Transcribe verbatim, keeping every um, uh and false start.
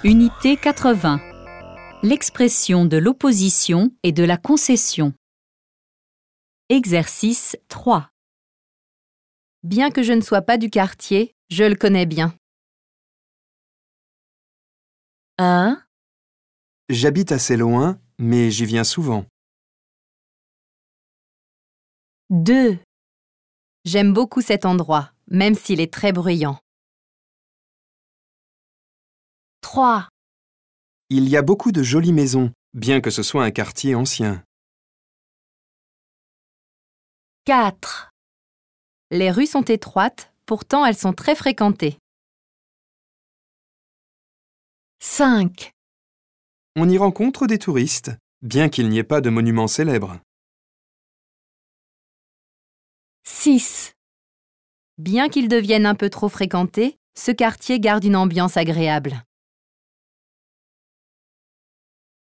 Unité quatre-vingts. L'expression de l'opposition et de la concession. Exercice trois. Bien que je ne sois pas du quartier, je le connais bien. un. J'habite assez loin, mais j'y viens souvent. deux. J'aime beaucoup cet endroit, même s'il est très bruyant. trois. Il y a beaucoup de jolies maisons, bien que ce soit un quartier ancien. quatre. Les rues sont étroites, pourtant elles sont très fréquentées. cinq. On y rencontre des touristes, bien qu'il n'y ait pas de monuments célèbres. six. Bien qu'il devienne un peu trop fréquenté, ce quartier garde une ambiance agréable.